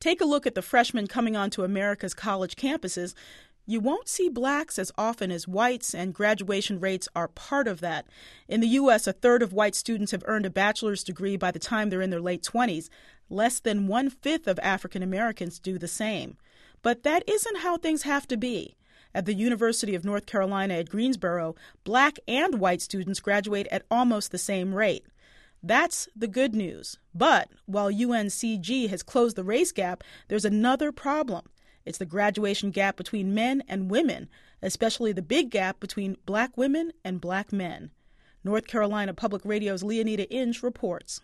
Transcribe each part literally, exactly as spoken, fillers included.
Take a look at the freshmen coming onto America's college campuses. You won't see blacks as often as whites, and graduation rates are part of that. In the U S, a third of white students have earned a bachelor's degree by the time they're in their late twenties. Less than one-fifth of African Americans do the same. But that isn't how things have to be. At the University of North Carolina at Greensboro, black and white students graduate at almost the same rate. That's the good news. But while U N C G has closed the race gap, there's another problem. It's the graduation gap between men and women, especially the big gap between black women and black men. North Carolina Public Radio's Leonida Inge reports.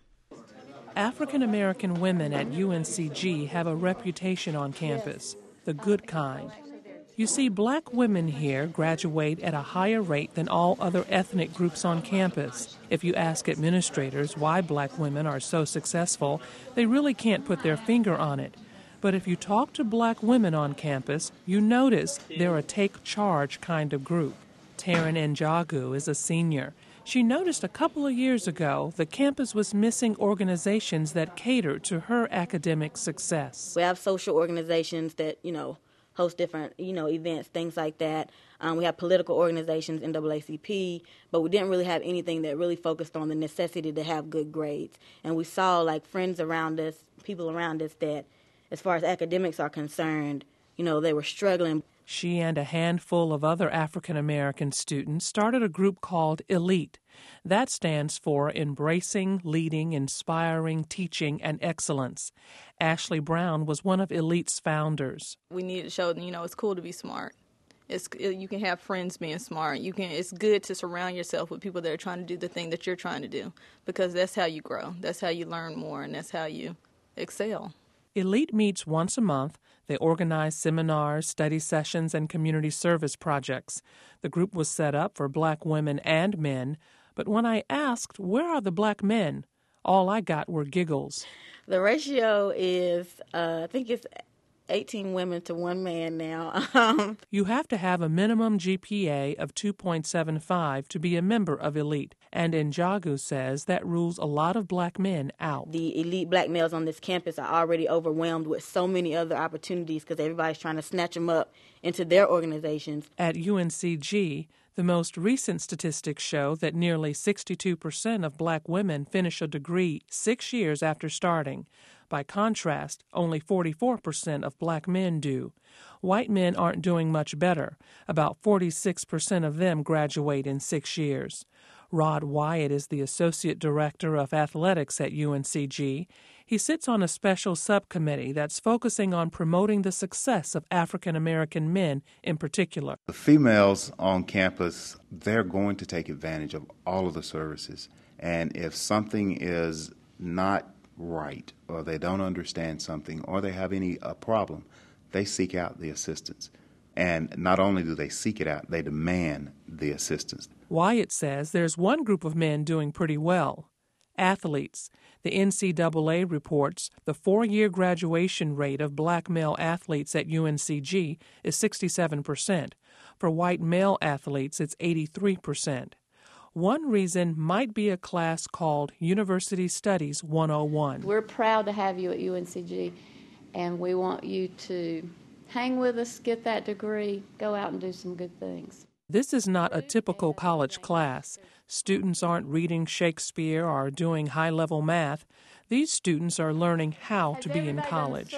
African American women at U N C G have a reputation on campus, the good kind. You see, black women here graduate at a higher rate than all other ethnic groups on campus. If you ask administrators why black women are so successful, they really can't put their finger on it. But if you talk to black women on campus, you notice they're a take-charge kind of group. Taryn Njagu is a senior. She noticed a couple of years ago the campus was missing organizations that cater to her academic success. We have social organizations that, you know, host different, you know, events, things like that. Um, we have political organizations, N double A C P, but we didn't really have anything that really focused on the necessity to have good grades. And we saw, like, friends around us, people around us that, as far as academics are concerned, you know, they were struggling. She and a handful of other African American students started a group called ELITE. That stands for Embracing, Leading, Inspiring, Teaching, and Excellence. Ashley Brown was one of ELITE's founders. We need to show them, you know, it's cool to be smart. It's, you can have friends being smart. You can. It's good to surround yourself with people that are trying to do the thing that you're trying to do, because that's how you grow. That's how you learn more, and that's how you excel. ELITE meets once a month. They organize seminars, study sessions, and community service projects. The group was set up for black women and men, but when I asked, where are the black men, all I got were giggles. The ratio is, uh, I think it's eighteen women to one man now. You have to have a minimum G P A of two point seven five to be a member of ELITE, and Njagu says that rules a lot of black men out. The elite black males on this campus are already overwhelmed with so many other opportunities because everybody's trying to snatch them up into their organizations. At U N C G, the most recent statistics show that nearly sixty-two percent of black women finish a degree six years after starting. By contrast, only forty-four percent of black men do. White men aren't doing much better. About forty-six percent of them graduate in six years. Rod Wyatt is the Associate Director of Athletics at U N C G. He sits on a special subcommittee that's focusing on promoting the success of African American men in particular. The females on campus, they're going to take advantage of all of the services. And if something is not right, or they don't understand something, or they have any uh, problem, they seek out the assistance. And not only do they seek it out, they demand the assistance. Wyatt says there's one group of men doing pretty well, athletes. The N C double A reports the four-year graduation rate of black male athletes at U N C G is sixty-seven percent. For white male athletes, it's eighty-three percent. One reason might be a class called University Studies one oh one. We're proud to have you at U N C G, and we want you to hang with us, get that degree, go out and do some good things. This is not a typical college class. Students aren't reading Shakespeare or doing high-level math. These students are learning how to be in college.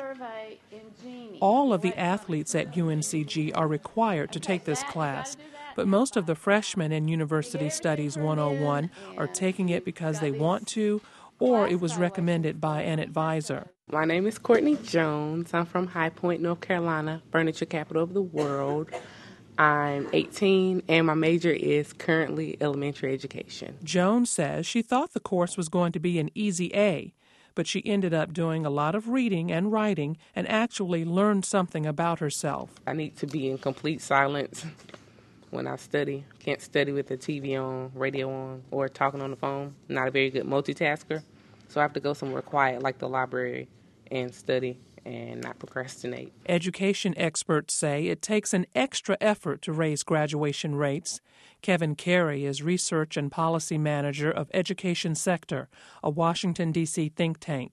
All of the athletes at U N C G are required to take this class, but most of the freshmen in University Studies one oh one are taking it because they want to, or it was recommended by an advisor. My name is Courtney Jones. I'm from High Point, North Carolina, furniture capital of the world. I'm eighteen, and my major is currently elementary education. Jones says she thought the course was going to be an easy A, but she ended up doing a lot of reading and writing and actually learned something about herself. I need to be in complete silence when I study. Can't study with the T V on, radio on, or talking on the phone. Not a very good multitasker, so I have to go somewhere quiet like the library and study and not procrastinate. Education experts say it takes an extra effort to raise graduation rates. Kevin Carey is Research and Policy Manager of Education Sector, a Washington, D C think tank.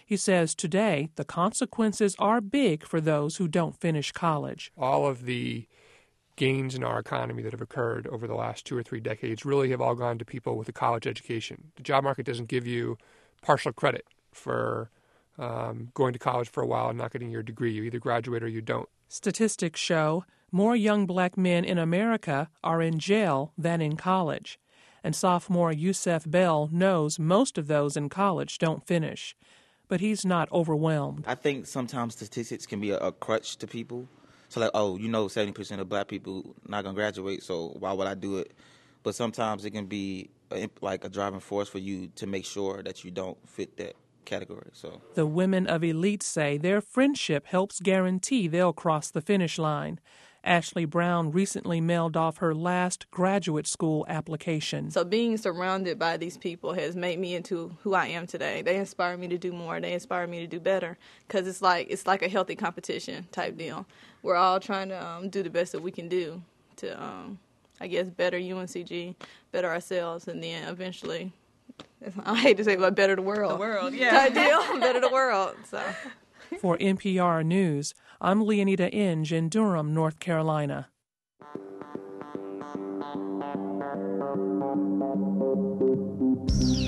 He says today the consequences are big for those who don't finish college. All of the gains in our economy that have occurred over the last two or three decades really have all gone to people with a college education. The job market doesn't give you partial credit for um, going to college for a while and not getting your degree. You either graduate or you don't. Statistics show more young black men in America are in jail than in college. And sophomore Yusef Bell knows most of those in college don't finish. But he's not overwhelmed. I think sometimes statistics can be a, a crutch to people. So like, oh, you know, seventy percent of black people not going to graduate, so why would I do it? But sometimes it can be a, like a driving force for you to make sure that you don't fit that category. So the women of Elite say their friendship helps guarantee they'll cross the finish line. Ashley Brown recently mailed off her last graduate school application. So being surrounded by these people has made me into who I am today. They inspire me to do more. They inspire me to do better because it's like it's like a healthy competition type deal. We're all trying to um, do the best that we can do to, um, I guess, better U N C G, better ourselves, and then eventually, I hate to say, but better the world. The world, yeah. Type deal, better the world. So. For N P R News, I'm Leonida Inge in Durham, North Carolina. Thank you.